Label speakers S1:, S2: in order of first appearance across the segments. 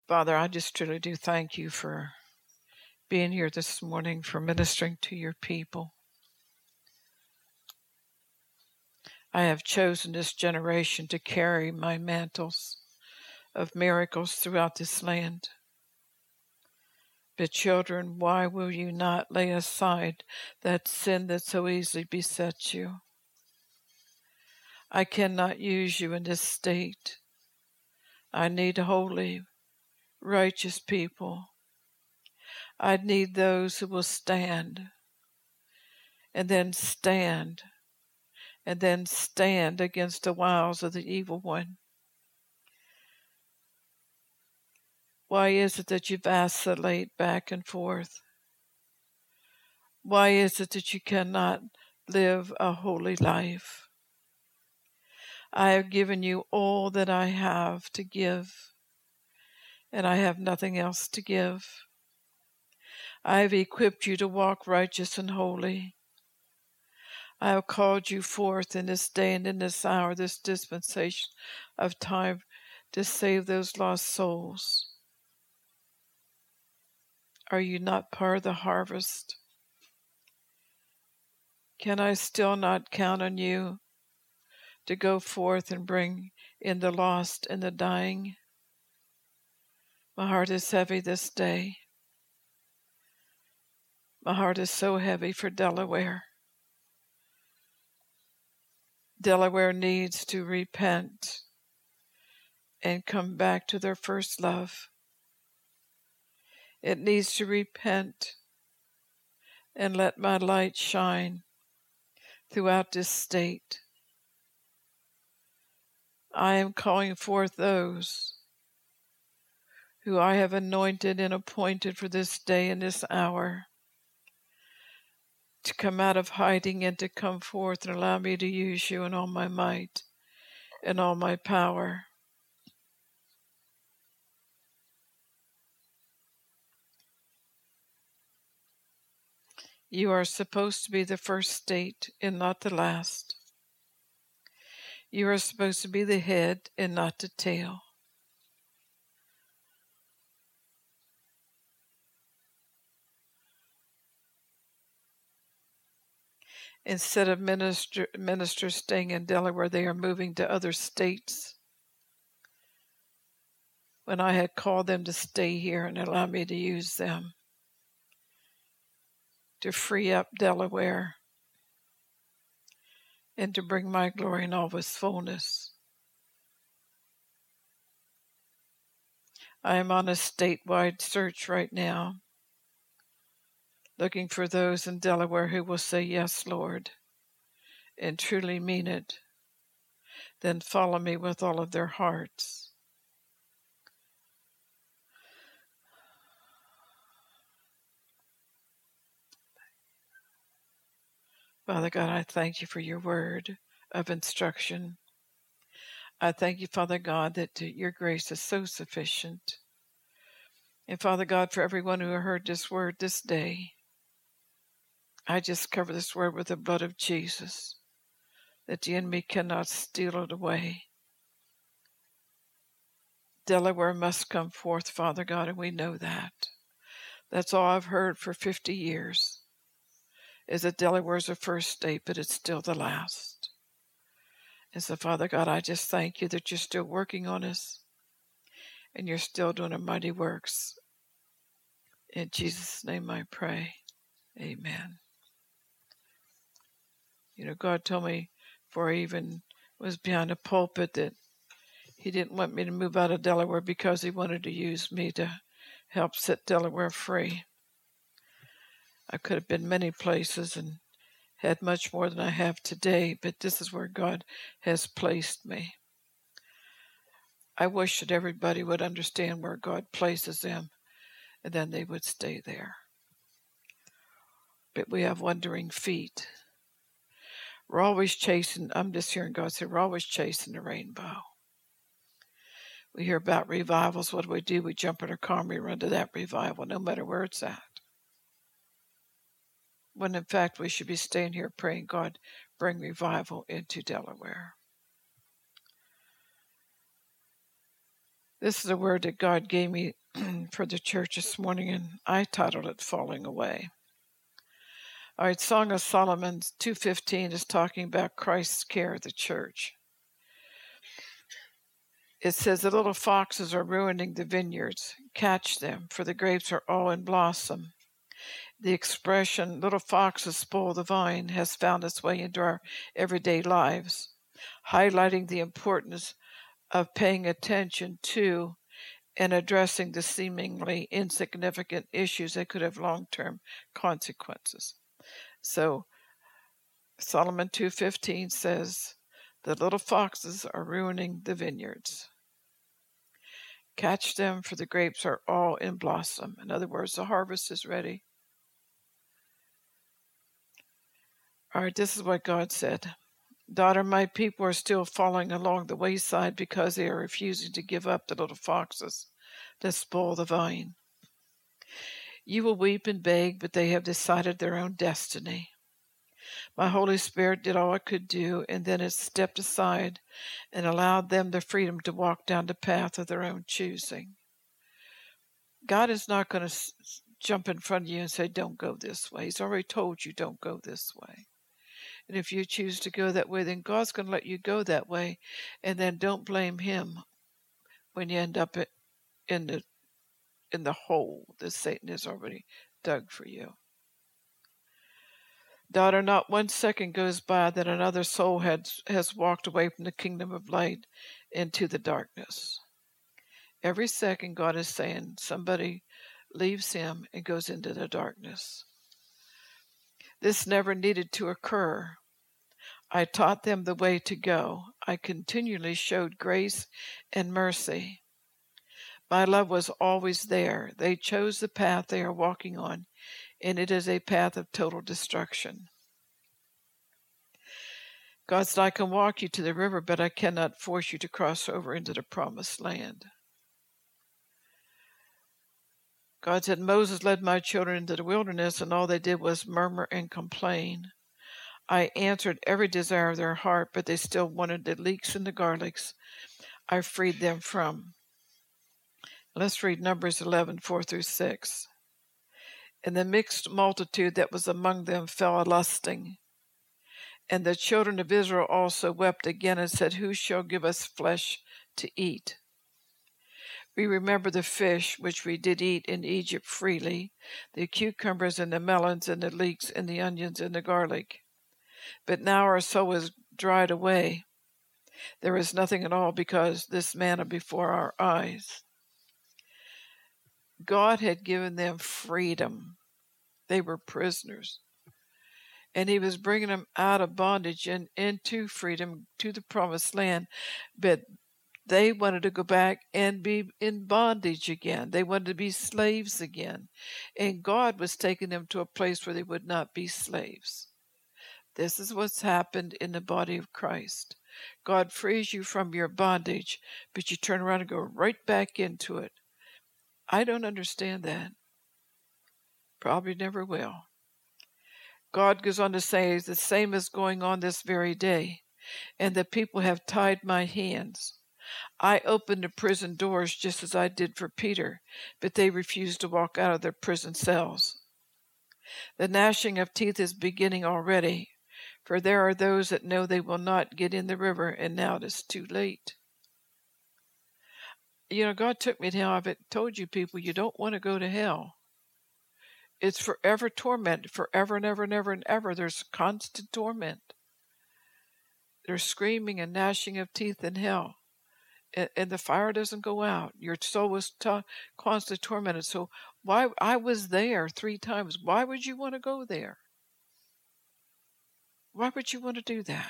S1: Father, I just truly do thank you for being here this morning, for ministering to your people. I have chosen this generation to carry my mantles of miracles throughout this land. But children, why will you not lay aside that sin that so easily besets you? I cannot use you in this state. I need holy, righteous people. I need those who will stand, and then stand, and then stand against the wiles of the evil one. Why is it that you vacillate back and forth? Why is it that you cannot live a holy life? I have given you all that I have to give, and I have nothing else to give. I have equipped you to walk righteous and holy. I have called you forth in this day and in this hour, this dispensation of time, to save those lost souls. Are you not part of the harvest? Can I still not count on you to go forth and bring in the lost and the dying? My heart is heavy this day. My heart is so heavy for Delaware. Delaware needs to repent and come back to their first love. It needs to repent and let my light shine throughout this state. I am calling forth those who I have anointed and appointed for this day and this hour, to come out of hiding and to come forth and allow me to use you in all my might and all my power. You are supposed to be the first state and not the last. You are supposed to be the head and not the tail. Instead of ministers staying in Delaware, they are moving to other states, when I had called them to stay here and allow me to use them to free up Delaware and to bring my glory in all its fullness. I am on a statewide search right now, looking for those in Delaware who will say, "Yes, Lord," and truly mean it, then follow me with all of their hearts. Father God, I thank you for your word of instruction. I thank you, Father God, that your grace is so sufficient. And Father God, for everyone who heard this word this day, I just cover this word with the blood of Jesus, that the enemy cannot steal it away. Delaware must come forth, Father God, and we know that. That's all I've heard for 50 years, is that Delaware's the first state, but it's still the last. And so, Father God, I just thank you that you're still working on us, and you're still doing a mighty works. In Jesus' name I pray. Amen. You know, God told me before I even was behind a pulpit that he didn't want me to move out of Delaware because he wanted to use me to help set Delaware free. I could have been many places and had much more than I have today, but this is where God has placed me. I wish that everybody would understand where God places them, and then they would stay there. But we have wandering feet. We're always chasing, I'm just hearing God say, we're always chasing the rainbow. We hear about revivals. What do? We jump in our car and we run to that revival, no matter where it's at. When in fact we should be staying here praying, God, bring revival into Delaware. This is a word that God gave me for the church this morning, and I titled it Falling Away. All right, Song of Solomon 2:15 is talking about Christ's care of the church. It says, the little foxes are ruining the vineyards. Catch them, for the grapes are all in blossom. The expression, little foxes spoil the vine, has found its way into our everyday lives, highlighting the importance of paying attention to and addressing the seemingly insignificant issues that could have long-term consequences. So Solomon 2:15 says, the little foxes are ruining the vineyards. Catch them, for the grapes are all in blossom. In other words, the harvest is ready. All right, this is what God said. Daughter, my people are still falling along the wayside because they are refusing to give up the little foxes that spoil the vine. You will weep and beg, but they have decided their own destiny. My Holy Spirit did all it could do, and then it stepped aside and allowed them the freedom to walk down the path of their own choosing. God is not going to jump in front of you and say, don't go this way. He's already told you, don't go this way. And if you choose to go that way, then God's going to let you go that way. And then don't blame him when you end up in the hole that Satan has already dug for you. Daughter, not 1 second goes by that another soul has walked away from the kingdom of light into the darkness. Every second God is saying somebody leaves him and goes into the darkness. This never needed to occur. I taught them the way to go. I continually showed grace and mercy. My love was always there. They chose the path they are walking on, and it is a path of total destruction. God said, I can walk you to the river, but I cannot force you to cross over into the promised land. God said, Moses led my children into the wilderness, and all they did was murmur and complain. I answered every desire of their heart, but they still wanted the leeks and the garlics I freed them from. Let's read Numbers 11:4-6. And the mixed multitude that was among them fell a-lusting. And the children of Israel also wept again and said, who shall give us flesh to eat? We remember the fish which we did eat in Egypt freely, the cucumbers and the melons and the leeks and the onions and the garlic. But now our soul is dried away. There is nothing at all because this manna before our eyes. God had given them freedom. They were prisoners. And he was bringing them out of bondage and into freedom to the promised land. But they wanted to go back and be in bondage again. They wanted to be slaves again. And God was taking them to a place where they would not be slaves. This is what's happened in the body of Christ. God frees you from your bondage, but you turn around and go right back into it. I don't understand that. Probably never will. God goes on to say, the same is going on this very day, and the people have tied my hands. I opened the prison doors just as I did for Peter, but they refused to walk out of their prison cells. The gnashing of teeth is beginning already, for there are those that know they will not get in the river, and now it is too late. You know, God took me to hell. I've told you people, you don't want to go to hell. It's forever torment, forever and ever and ever and ever. There's constant torment. There's screaming and gnashing of teeth in hell. And the fire doesn't go out. Your soul is constantly tormented. So why? I was there 3 times. Why would you want to go there? Why would you want to do that?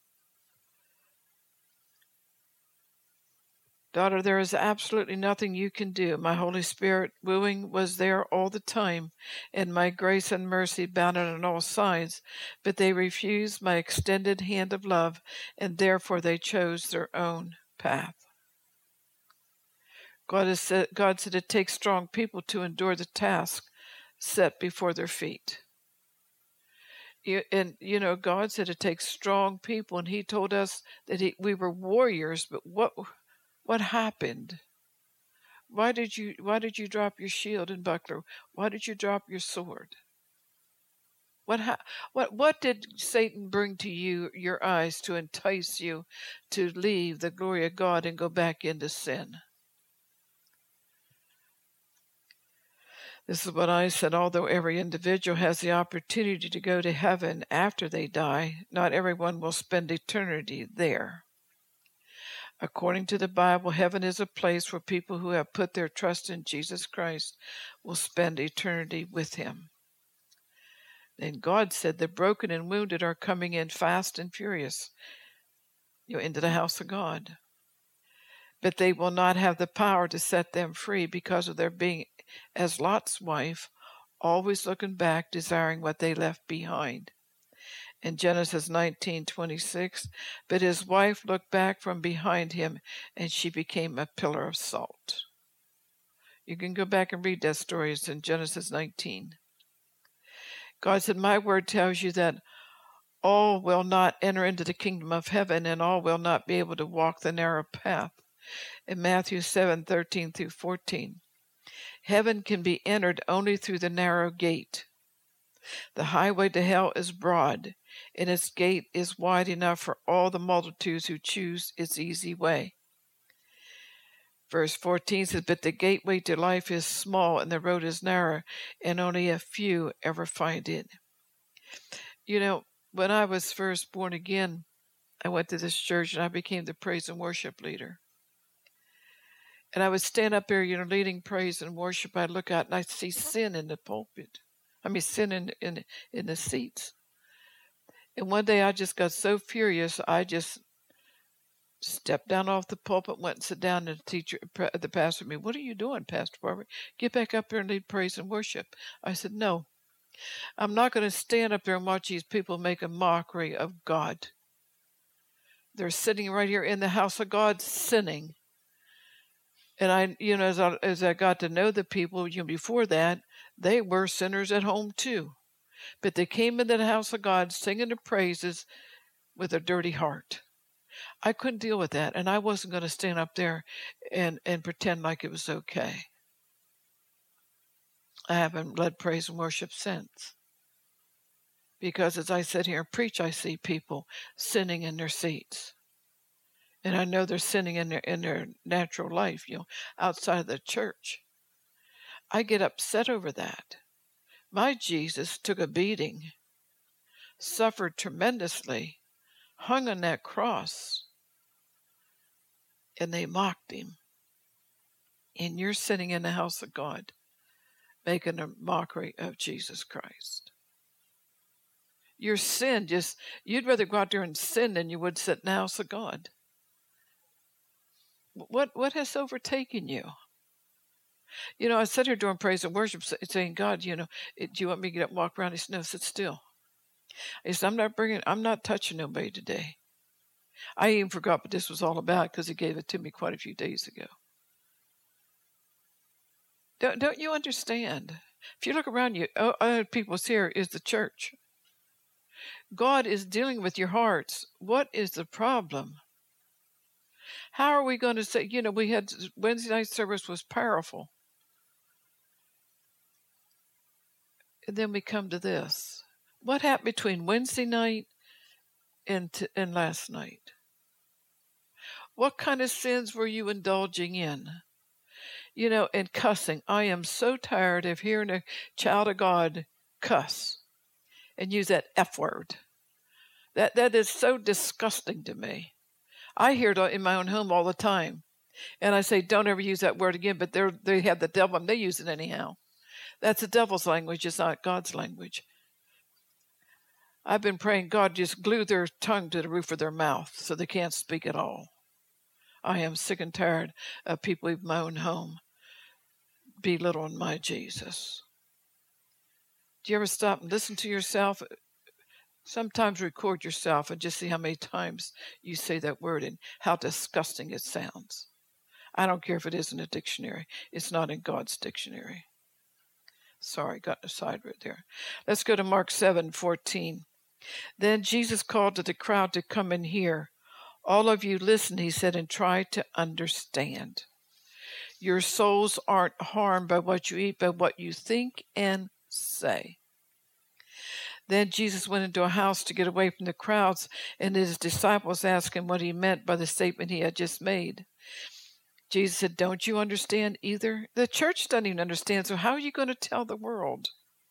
S1: Daughter, there is absolutely nothing you can do. My Holy Spirit wooing was there all the time, and my grace and mercy bounded on all sides, but they refused my extended hand of love, and therefore they chose their own path. God said it takes strong people to endure the task set before their feet. God said it takes strong people, and he told us that we were warriors, but what happened? Why did you drop your shield and buckler? Why did you drop your sword? What did Satan bring to you, your eyes, to entice you to leave the glory of God and go back into sin? This is what I said. Although every individual has the opportunity to go to heaven after they die, not everyone will spend eternity there. According to the Bible, heaven is a place where people who have put their trust in Jesus Christ will spend eternity with him. And God said the broken and wounded are coming in fast and furious, into the house of God. But they will not have the power to set them free because of their being, as Lot's wife, always looking back, desiring what they left behind. In Genesis 19:26, but his wife looked back from behind him, and she became a pillar of salt. You can go back and read that story. It's in Genesis 19. God said, my word tells you that all will not enter into the kingdom of heaven, and all will not be able to walk the narrow path. In Matthew 7:13 through 14, heaven can be entered only through the narrow gate. The highway to hell is broad, and its gate is wide enough for all the multitudes who choose its easy way. Verse 14 says, but the gateway to life is small, and the road is narrow, and only a few ever find it. When I was first born again, I went to this church, and I became the praise and worship leader. And I would stand up there, leading praise and worship. I'd look out, and I'd see sin in the pulpit. Sin in the seats. And one day I just got so furious, I just stepped down off the pulpit, went and sat down, and the pastor me, what are you doing, Pastor Barbara? Get back up there and lead praise and worship. I said, no, I'm not going to stand up there and watch these people make a mockery of God. They're sitting right here in the house of God, sinning. And I, as I got to know the people, before that, they were sinners at home too. But they came into the house of God singing the praises with a dirty heart. I couldn't deal with that, and I wasn't going to stand up there and pretend like it was okay. I haven't led praise and worship since. Because as I sit here and preach, I see people sinning in their seats. And I know they're sinning in their natural life, outside of the church. I get upset over that. My Jesus took a beating, suffered tremendously, hung on that cross, and they mocked him. And you're sitting in the house of God, making a mockery of Jesus Christ. Your sin, you'd rather go out there and sin than you would sit in the house of God. What has overtaken you? I sit here doing praise and worship, saying, God, do you want me to get up and walk around? He said, no, sit still. He said, I'm not touching nobody today. I even forgot what this was all about because he gave it to me quite a few days ago. Don't you understand? If you look around you, other people's here is the church. God is dealing with your hearts. What is the problem? How are we going to say, we had Wednesday night service was powerful. And then we come to this. What happened between Wednesday night and last night? What kind of sins were you indulging in? And cussing. I am so tired of hearing a child of God cuss and use that F word. That is so disgusting to me. I hear it in my own home all the time. And I say, don't ever use that word again, but they have the devil and they use it anyhow. That's the devil's language. It's not God's language. I've been praying, God, just glue their tongue to the roof of their mouth so they can't speak at all. I am sick and tired of people in my own home belittling my Jesus. Do you ever stop and listen to yourself? Sometimes record yourself and just see how many times you say that word and how disgusting it sounds. I don't care if it is in a dictionary. It's not in God's dictionary. Sorry, got aside right there. Let's go to Mark 7:14. Then Jesus called to the crowd to come and hear. All of you listen, he said, and try to understand. Your souls aren't harmed by what you eat, but what you think and say. Then Jesus went into a house to get away from the crowds, and his disciples asked him what he meant by the statement he had just made. Jesus said, "Don't you understand either?" The church doesn't even understand, so how are you going to tell the world?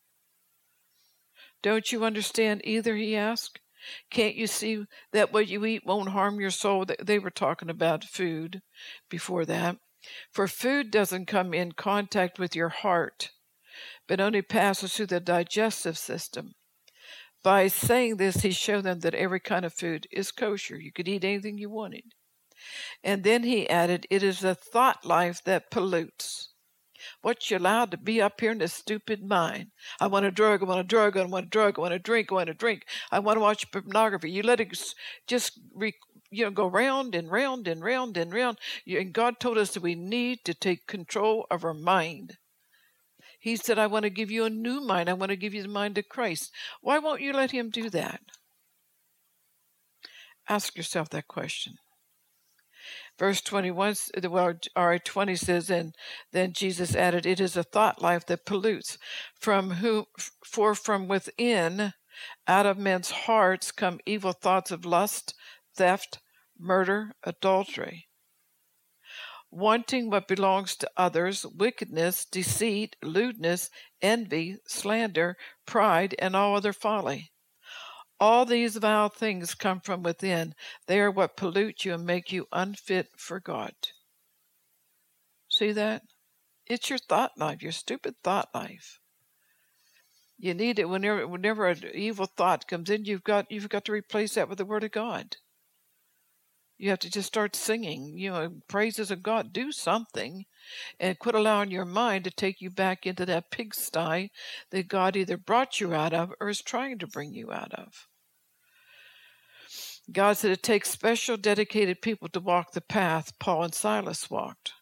S1: "Don't you understand either?" he asked. "Can't you see that what you eat won't harm your soul?" They were talking about food before that. "For food doesn't come in contact with your heart, but only passes through the digestive system." By saying this, he showed them that every kind of food is kosher. You could eat anything you wanted. And then he added, "It is the thought life that pollutes." What you allowed to be up here in this stupid mind. I want a drug, I want a drug, I want a drug, I want a drink, I want a drink. I want to watch pornography. You let it just go round and round and round and round. And God told us that we need to take control of our mind. He said, "I want to give you a new mind. I want to give you the mind of Christ." Why won't you let him do that? Ask yourself that question. Verse 21, 20 says, and then Jesus added, "It is a thought life that pollutes. For from within, out of men's hearts, come evil thoughts of lust, theft, murder, adultery, wanting what belongs to others, wickedness, deceit, lewdness, envy, slander, pride, and all other folly. All these vile things come from within. They are what pollute you and make you unfit for God." See that? It's your thought life, your stupid thought life. You need it whenever an evil thought comes in. You've got to replace that with the Word of God. You have to just start singing, praises of God. Do something, and quit allowing your mind to take you back into that pigsty that God either brought you out of or is trying to bring you out of. God said it takes special, dedicated people to walk the path Paul and Silas walked.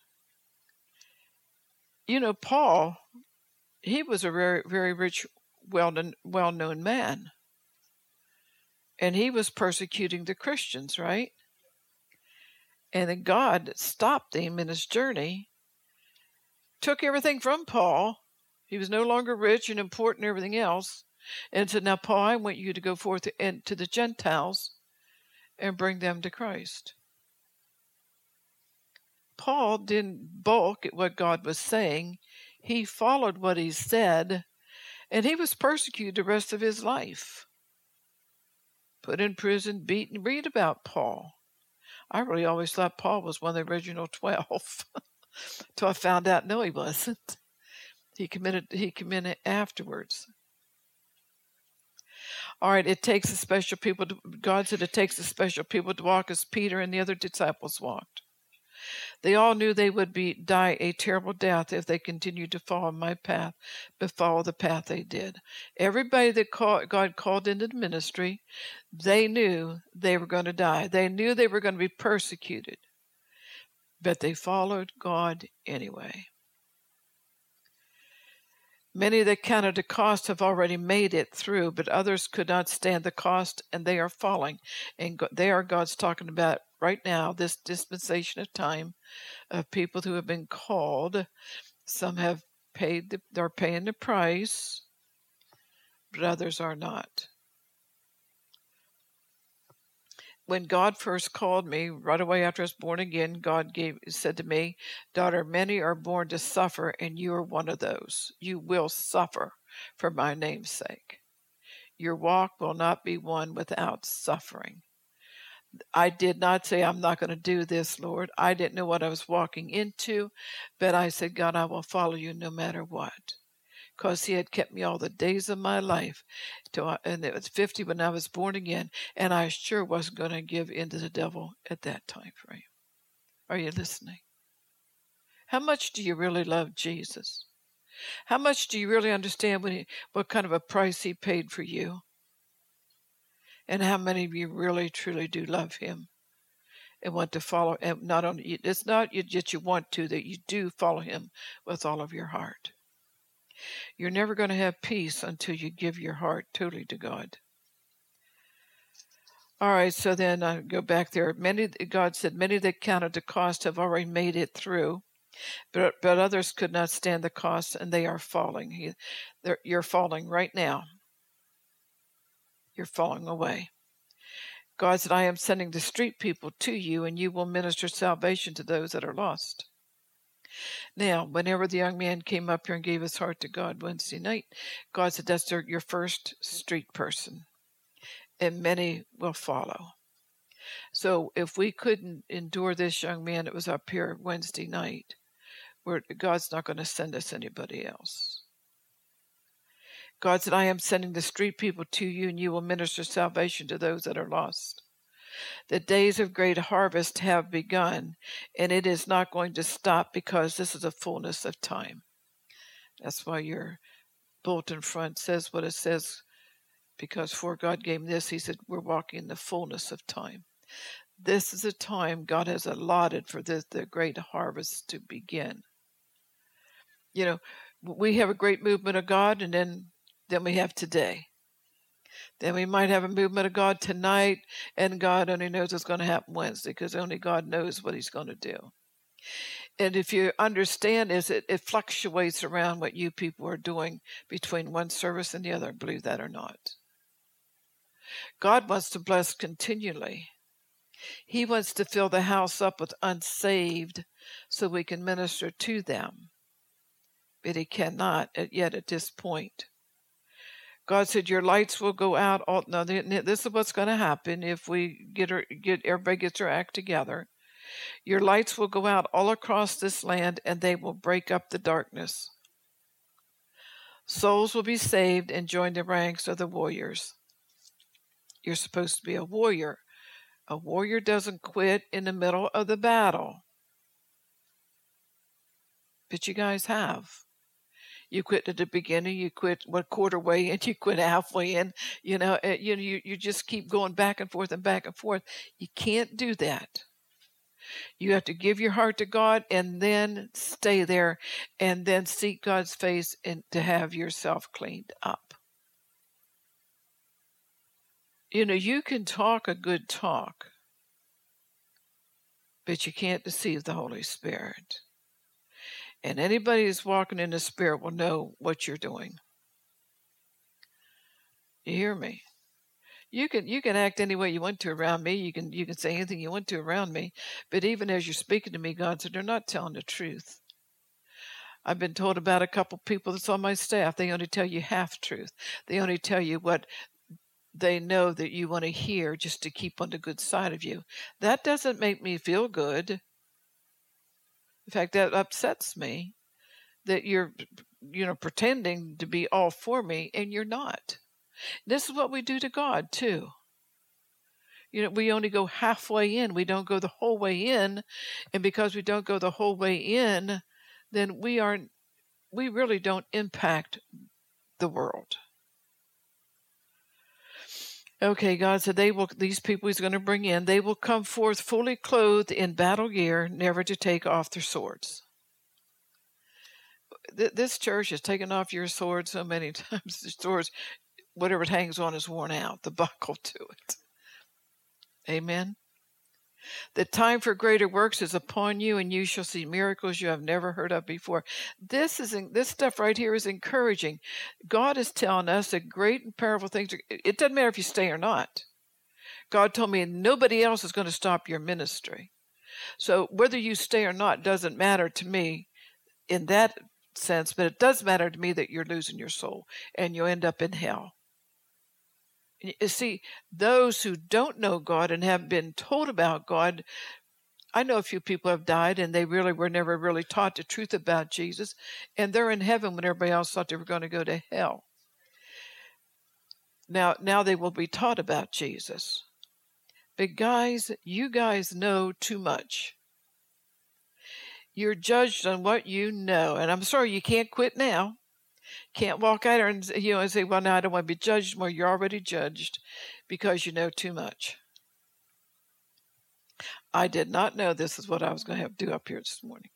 S1: Paul, he was a very, very rich, well-known man. And he was persecuting the Christians, right? And then God stopped him in his journey, took everything from Paul. He was no longer rich and important and everything else. And said, "Now, Paul, I want you to go forth to the Gentiles and bring them to Christ." Paul didn't balk at what God was saying. He followed what he said, and he was persecuted the rest of his life. Put in prison, beaten. Read about Paul. I really always thought Paul was one of the original 12. Until I found out, no, he wasn't. He committed afterwards. All right, it takes a special people. God said it takes a special people to walk as Peter and the other disciples walked. They all knew they would die a terrible death if they continued to follow my path, but follow the path they did. Everybody that God called into the ministry, they knew they were going to die. They knew they were going to be persecuted, but they followed God anyway. Many that counted the cost have already made it through, but others could not stand the cost, and they are falling. And God's talking about right now, this dispensation of time, of people who have been called. Some have they're paying the price, but others are not. When God first called me, right away after I was born again, God said to me, "Daughter, many are born to suffer, and you are one of those. You will suffer for my name's sake. Your walk will not be one without suffering." I did not say, "I'm not going to do this, Lord." I didn't know what I was walking into, but I said, "God, I will follow you no matter what." Because he had kept me all the days of my life. And it was 50 when I was born again, and I sure wasn't going to give in to the devil at that time frame. Are you listening? How much do you really love Jesus? How much do you really understand what kind of a price he paid for you? And how many of you really, truly do love him and want to follow? And not only, it's not that you want to, that you do follow him with all of your heart. You're never going to have peace until you give your heart totally to God. All right, so then I go back there. God said, many that counted the cost have already made it through. But others could not stand the cost, and they are falling. You're falling right now. You're falling away. God said, I am sending the street people to you, and you will minister salvation to those that are lost. Now, whenever the young man came up here and gave his heart to God Wednesday night, God said, that's your first street person, and many will follow. So if we couldn't endure this young man that was up here Wednesday night, God's not going to send us anybody else. God said, I am sending the street people to you, and you will minister salvation to those that are lost. The days of great harvest have begun, and it is not going to stop, because this is a fullness of time. That's why your bulletin front says what it says, because for God gave this, he said, we're walking in the fullness of time. This is a time God has allotted for the great harvest to begin. You know, we have a great movement of God, and then we have today. Then we might have a movement of God tonight, and God only knows what's going to happen Wednesday, because only God knows what he's going to do. And if you understand is it fluctuates around what you people are doing between one service and the other, believe that or not. God wants to bless continually. He wants to fill the house up with unsaved so we can minister to them. But he cannot yet at this point. God said, your lights will go out. No, this is what's going to happen if we everybody gets their act together. Your lights will go out all across this land, and they will break up the darkness. Souls will be saved and join the ranks of the warriors. You're supposed to be a warrior. A warrior doesn't quit in the middle of the battle. But you guys have. You quit at the beginning, you quit quarter way in, you quit halfway in, you just keep going back and forth and back and forth. You can't do that. You have to give your heart to God and then stay there and then seek God's face and to have yourself cleaned up. You can talk a good talk, but you can't deceive the Holy Spirit. And anybody who's walking in the Spirit will know what you're doing. You hear me? You can act any way you want to around me. You can say anything you want to around me. But even as you're speaking to me, God said, they're not telling the truth. I've been told about a couple people that's on my staff. They only tell you half truth. They only tell you what they know that you want to hear just to keep on the good side of you. That doesn't make me feel good. In fact, that upsets me that you're, pretending to be all for me and you're not. This is what we do to God too. We only go halfway in. We don't go the whole way in. And because we don't go the whole way in, then we really don't impact the world. Okay, God said these people he's going to bring in, they will come forth fully clothed in battle gear, never to take off their swords. This church has taken off your sword so many times, the swords, whatever it hangs on is worn out, the buckle to it. Amen. The time for greater works is upon you, and you shall see miracles you have never heard of before. This stuff right here is encouraging. God is telling us that great and powerful things. It doesn't matter if you stay or not. God told me nobody else is going to stop your ministry. So whether you stay or not doesn't matter to me in that sense, but it does matter to me that you're losing your soul and you end up in hell. You see, those who don't know God and have been told about God, I know a few people have died and they really were never really taught the truth about Jesus, and they're in heaven when everybody else thought they were going to go to hell. Now they will be taught about Jesus. But guys, you guys know too much. You're judged on what you know, and I'm sorry, you can't quit now. Can't walk out there and say, well, no, I don't want to be judged more. You're already judged because you know too much. I did not know this is what I was going to have to do up here this morning.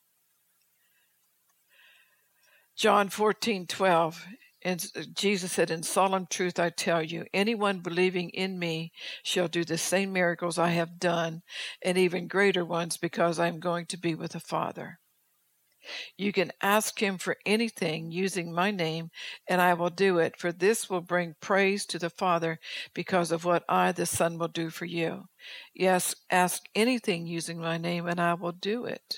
S1: John 14:12, and Jesus said, in solemn truth I tell you, anyone believing in me shall do the same miracles I have done, and even greater ones, because I am going to be with the Father. You can ask him for anything using my name, and I will do it, for this will bring praise to the Father because of what I, the Son, will do for you. Yes, ask anything using my name, and I will do it.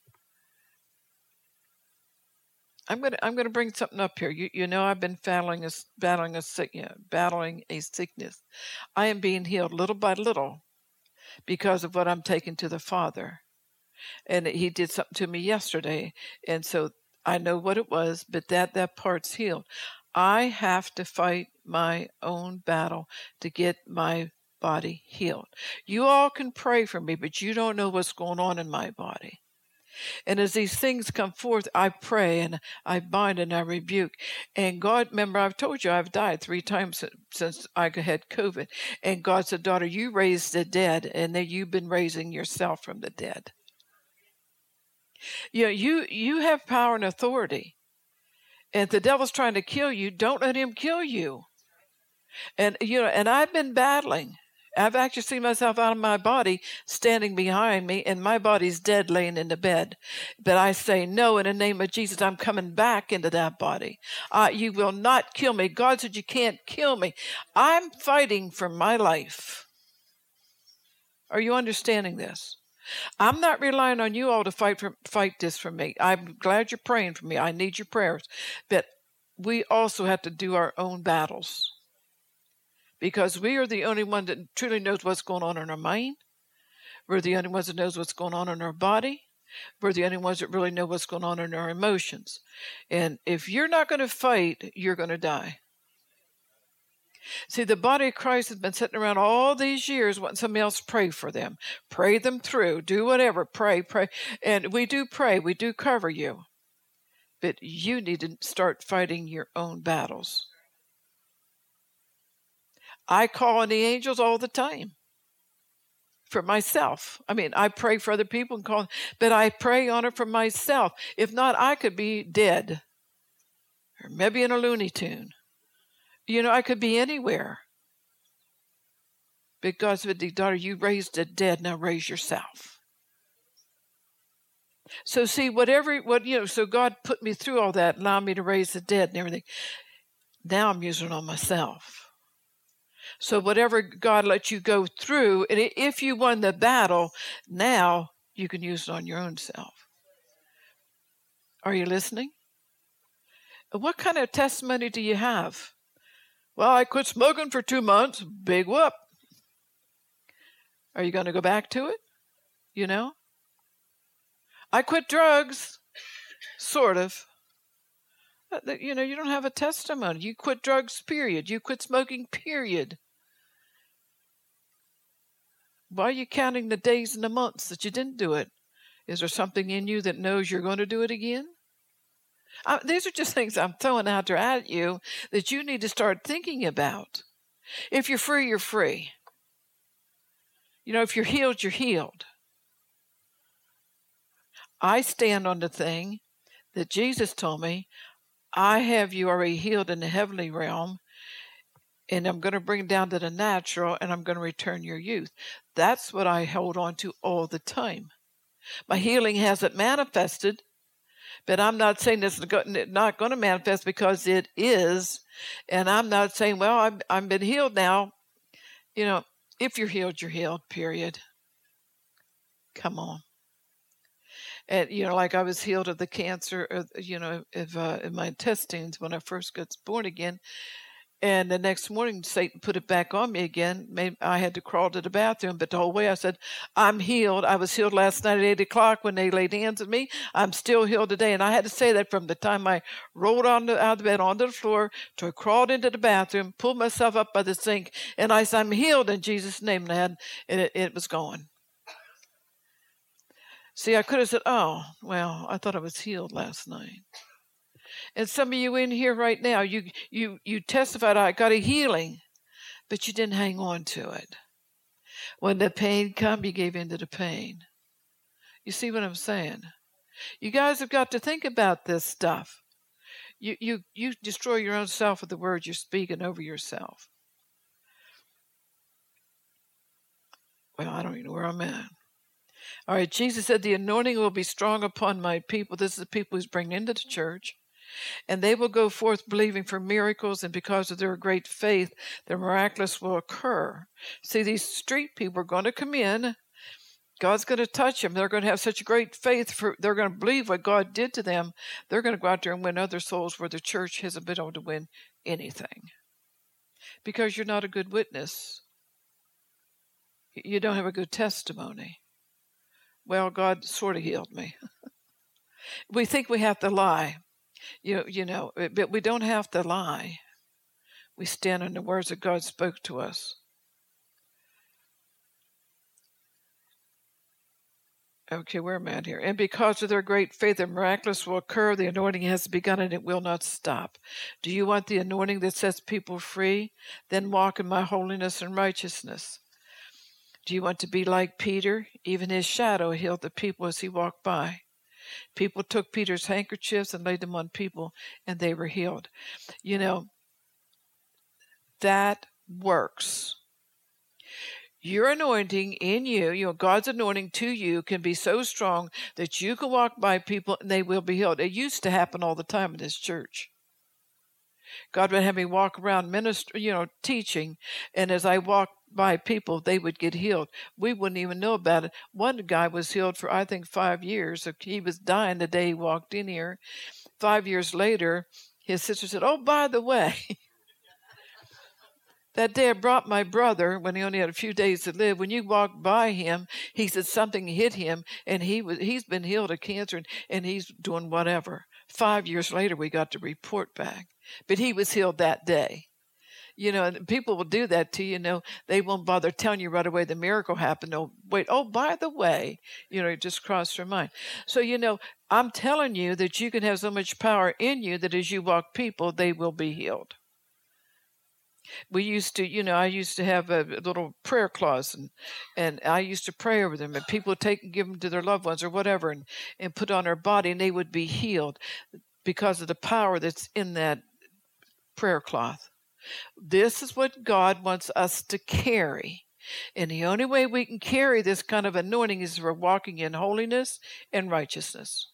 S1: I'm gonna bring something up here. You know I've been battling a sickness. I am being healed little by little because of what I'm taking to the Father. And he did something to me yesterday, and so I know what it was, but that part's healed. I have to fight my own battle to get my body healed. You all can pray for me, but you don't know what's going on in my body. And as these things come forth, I pray and I bind and I rebuke. And God, remember, I've told you I've died 3 times since I had COVID. And God said, daughter, you raised the dead, and that you've been raising yourself from the dead. You know, you have power and authority. And if the devil's trying to kill you, don't let him kill you. And, you know, and I've been battling. I've actually seen myself out of my body standing behind me, and my body's dead laying in the bed. But I say, no, in the name of Jesus, I'm coming back into that body. You will not kill me. God said you can't kill me. I'm fighting for my life. Are you understanding this? I'm not relying on you all to fight this for me. I'm glad you're praying for me. I need your prayers. But we also have to do our own battles, because we are the only one that truly knows what's going on in our mind. We're the only ones that knows what's going on in our body. We're the only ones that really know what's going on in our emotions. And if you're not going to fight, you're going to die. See, the body of Christ has been sitting around all these years wanting somebody else to pray for them. Pray them through. Do whatever. Pray. And we do pray. We do cover you. But you need to start fighting your own battles. I call on the angels all the time for myself. I mean, I pray for other people and call, but I pray on it for myself. If not, I could be dead, or maybe in a Looney Tune. You know, I could be anywhere. But God said, daughter, you raised the dead, now raise yourself. So see, so God put me through all that, allowed me to raise the dead and everything. Now I'm using it on myself. So whatever God lets you go through, and if you won the battle, now you can use it on your own self. Are you listening? What kind of testimony do you have? Well, I quit smoking for 2 months. Big whoop. Are you going to go back to it? You know? I quit drugs. Sort of. You know, you don't have a testimony. You quit drugs, period. You quit smoking, period. Why are you counting the days and the months that you didn't do it? Is there something in you that knows you're going to do it again? These are just things I'm throwing out there at you that you need to start thinking about. If you're free, you're free. You know, if you're healed, you're healed. I stand on the thing that Jesus told me. I have you already healed in the heavenly realm, and I'm going to bring it down to the natural, and I'm going to return your youth. That's what I hold on to all the time. My healing hasn't manifested, but I'm not saying it's not going to manifest, because it is. And I'm not saying, well, I've been healed now. You know, if you're healed, period. Come on. And, you know, like I was healed of the cancer, in my intestines when I first got born again. And the next morning, Satan put it back on me again. I had to crawl to the bathroom, but the whole way I said, I'm healed. I was healed last night at 8 o'clock when they laid hands on me. I'm still healed today. And I had to say that from the time I rolled out of the bed onto the floor to I crawled into the bathroom, pulled myself up by the sink, and I said, I'm healed in Jesus' name. And it was gone. See, I could have said, oh, well, I thought I was healed last night. And some of you in here right now, you testified, I got a healing, but you didn't hang on to it. When the pain come, you gave in to the pain. You see what I'm saying? You guys have got to think about this stuff. You destroy your own self with the words you're speaking over yourself. Well, I don't even know where I'm at. All right, Jesus said, the anointing will be strong upon my people. This is the people he's bringing into the church. And they will go forth believing for miracles, and because of their great faith, the miraculous will occur. See, these street people are going to come in. God's going to touch them. They're going to have such great faith. They're going to believe what God did to them. They're going to go out there and win other souls where the church hasn't been able to win anything. Because you're not a good witness. You don't have a good testimony. Well, God sort of healed me. We think we have to lie. But we don't have to lie. We stand on the words that God spoke to us. Okay, where am I at here? And because of their great faith, the miraculous will occur. The anointing has begun and it will not stop. Do you want the anointing that sets people free? Then walk in my holiness and righteousness. Do you want to be like Peter? Even his shadow healed the people as he walked by. People took Peter's handkerchiefs and laid them on people, and they were healed. That works. Your anointing in you, God's anointing to you can be so strong that you can walk by people and they will be healed. It used to happen all the time in this church. God would have me walk around teaching, and as I walked by people, they would get healed. We wouldn't even know about it. One guy was healed for, I think, 5 years. He was dying the day he walked in here. 5 years later, his sister said, "Oh, by the way, that day I brought my brother when he only had a few days to live. When you walked by him, he said something hit him, and he's been healed of cancer, and he's doing whatever." 5 years later, we got the report back. But he was healed that day. And people will do that to you. They won't bother telling you right away the miracle happened. They'll wait. "Oh, by the way," it just crossed your mind. So, I'm telling you that you can have so much power in you that as you walk people, they will be healed. We used to, I used to have a little prayer clause, and I used to pray over them, and people would take and give them to their loved ones or whatever, and put on their body, and they would be healed because of the power that's in that prayer cloth. This is what God wants us to carry. And the only way we can carry this kind of anointing is if we're walking in holiness and righteousness.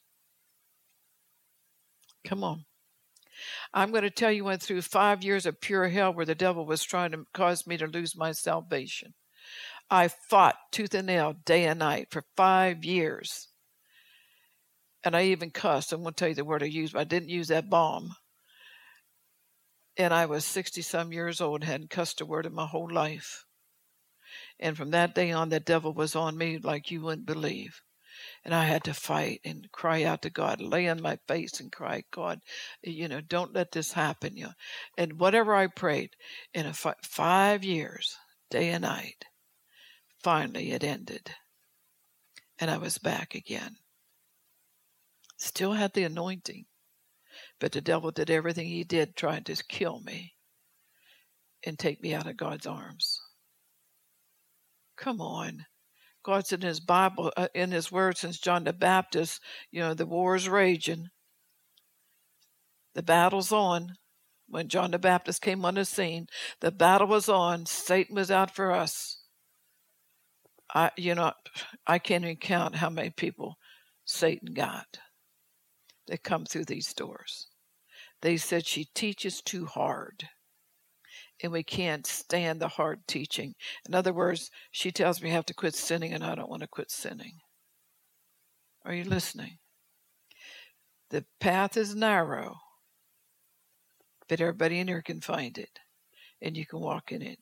S1: Come on. I'm going to tell you, went through 5 years of pure hell where the devil was trying to cause me to lose my salvation. I fought tooth and nail day and night for 5 years. And I even cussed. I won't tell you the word I used, but I didn't use that bomb. And I was 60-some years old and hadn't cussed a word in my whole life. And from that day on, the devil was on me like you wouldn't believe. And I had to fight and cry out to God, lay on my face and cry, "God, don't let this happen." And whatever I prayed, in 5 years, day and night, finally it ended. And I was back again. Still had the anointing, but the devil did everything he did trying to kill me and take me out of God's arms. Come on. God's in his Bible, in his word since John the Baptist, the war's raging. The battle's on. When John the Baptist came on the scene, the battle was on. Satan was out for us. I can't even count how many people Satan got that come through these doors. They said she teaches too hard, and we can't stand the hard teaching. In other words, she tells me I have to quit sinning, and I don't want to quit sinning. Are you listening? The path is narrow, but everybody in here can find it, and you can walk in it.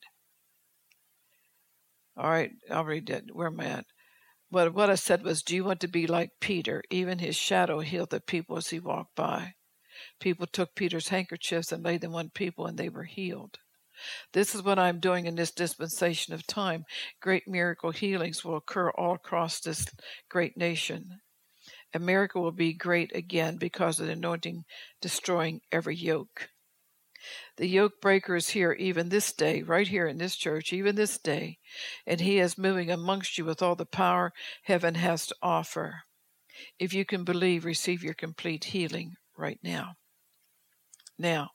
S1: All right, I'll read that. Where am I at? What I said was, do you want to be like Peter? Even his shadow healed the people as he walked by. People took Peter's handkerchiefs and laid them on people, and they were healed. This is what I'm doing in this dispensation of time. Great miracle healings will occur all across this great nation. America will be great again because of the anointing destroying every yoke. The yoke breaker is here even this day, right here in this church, even this day, and he is moving amongst you with all the power heaven has to offer. If you can believe, receive your complete healing right now. Now,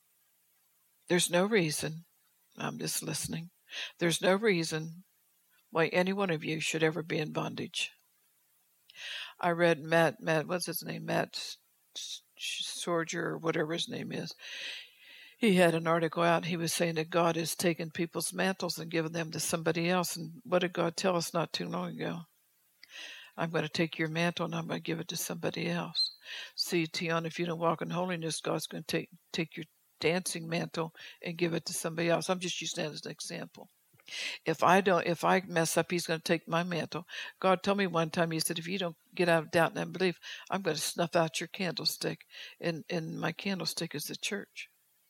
S1: there's no reason, I'm just listening, there's no reason why any one of you should ever be in bondage. I read Matt, what's his name? Matt Sorger, or whatever his name is. He had an article out. He was saying that God has taken people's mantles and given them to somebody else. And what did God tell us not too long ago? I'm going to take your mantle and I'm going to give it to somebody else. See, Tiana, if you don't walk in holiness, God's going to take your dancing mantle and give it to somebody else. I'm just using that as an example. If I mess up, he's going to take my mantle. God told me one time, he said, if you don't get out of doubt and unbelief, I'm going to snuff out your candlestick. And my candlestick is the church.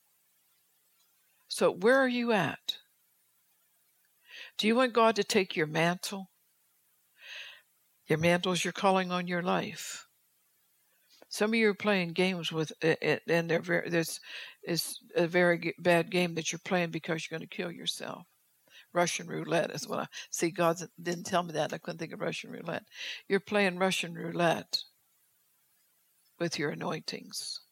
S1: So where are you at? Do you want God to take your mantle? Your mantle is your calling on your life. Some of you are playing games with it, and this is a very bad game that you're playing because you're going to kill yourself. Russian roulette is what I see. God didn't tell me that. I couldn't think of Russian roulette. You're playing Russian roulette with your anointings.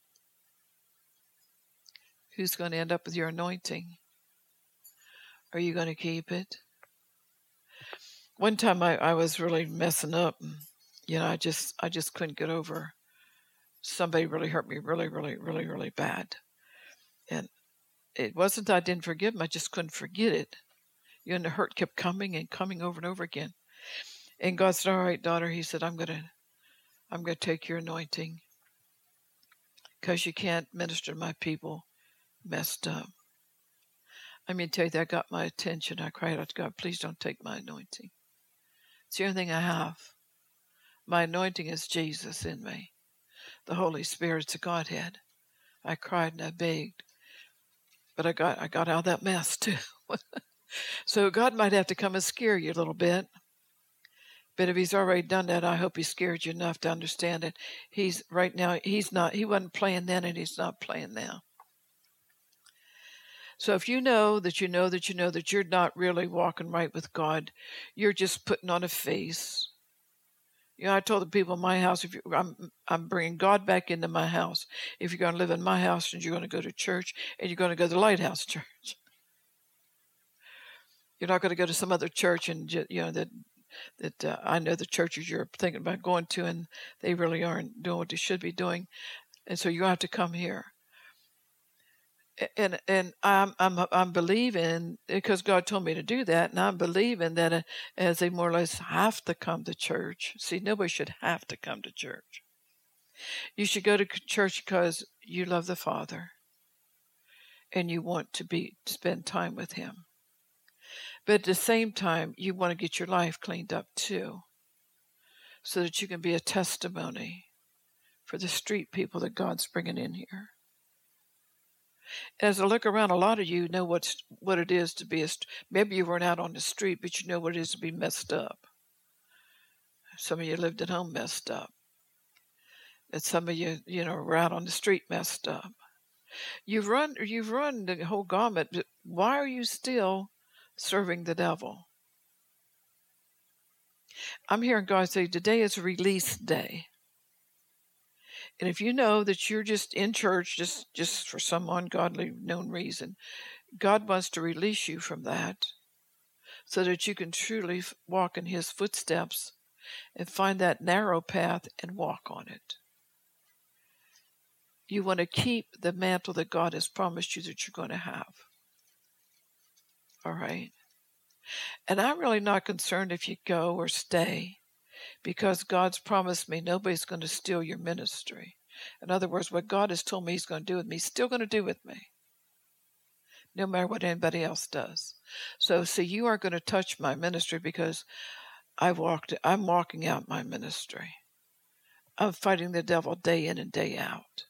S1: Who's going to end up with your anointing? Are you going to keep it? One time I was really messing up. And, I just couldn't get over. Somebody really hurt me really, really, really, really bad. And it wasn't I didn't forgive them. I just couldn't forget it. And the hurt kept coming and coming over and over again. And God said, all right, daughter, he said, I'm going to take your anointing because you can't minister to my people messed up. I mean, tell you that got my attention. I cried out to God, please don't take my anointing. It's the only thing I have. My anointing is Jesus in me. The Holy Spirit's the Godhead. I cried and I begged. But I got out of that mess too. So God might have to come and scare you a little bit. But if he's already done that, I hope he scared you enough to understand it. He wasn't playing then and he's not playing now. So if you know that you're not really walking right with God, you're just putting on a face. I told the people in my house, I'm bringing God back into my house. If you're going to live in my house, and you're going to go to church, and you're going to go to the Lighthouse Church. You're not going to go to some other church, and that I know the churches you're thinking about going to, and they really aren't doing what they should be doing, and so you have to come here. And I'm believing, because God told me to do that, and I'm believing that as they more or less have to come to church. See, nobody should have to come to church. You should go to church because you love the Father, and you want to spend time with Him. But at the same time, you want to get your life cleaned up too, so that you can be a testimony for the street people that God's bringing in here. As I look around, a lot of you know what it is to be maybe you weren't out on the street, but you know what it is to be messed up. Some of you lived at home messed up. And some of you, were out on the street messed up. You've run the whole gamut. But why are you still serving the devil? I'm hearing God say today is a release day. And if you know that you're just in church just for some ungodly known reason, God wants to release you from that so that you can truly walk in His footsteps and find that narrow path and walk on it. You want to keep the mantle that God has promised you that you're going to have. All right? And I'm really not concerned if you go or stay, because God's promised me nobody's going to steal your ministry. In other words, what God has told me He's going to do with me, He's still going to do with me, no matter what anybody else does. So, see, you are going to touch my ministry because I'm walking out my ministry. I'm fighting the devil day in and day out.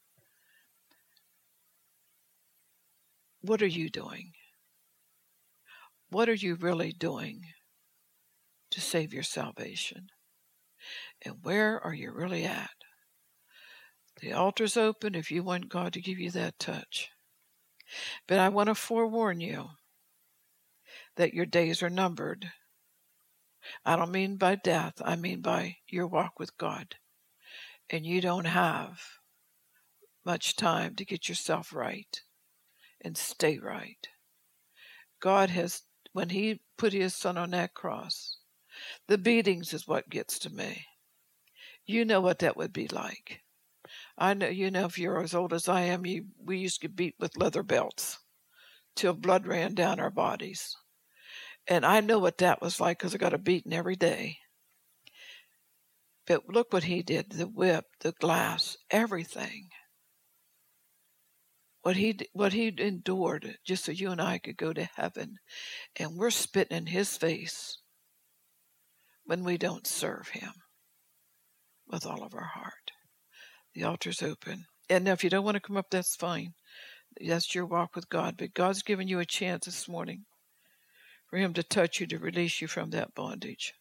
S1: What are you doing? What are you really doing to save your salvation? And where are you really at? The altar's open if you want God to give you that touch. But I want to forewarn you that your days are numbered. I don't mean by death. I mean by your walk with God. And you don't have much time to get yourself right and stay right. God has when he put his son on that cross. The beatings is what gets to me. You know what that would be like. I know, if you're as old as I am, we used to get beat with leather belts till blood ran down our bodies. And I know what that was like because I got a beating every day. But look what he did, the whip, the glass, everything. What he endured just so you and I could go to heaven. And we're spitting in his face when we don't serve him with all of our heart. The altar's open. And now if you don't want to come up, that's fine. That's your walk with God. But God's given you a chance this morning for him to touch you, to release you from that bondage.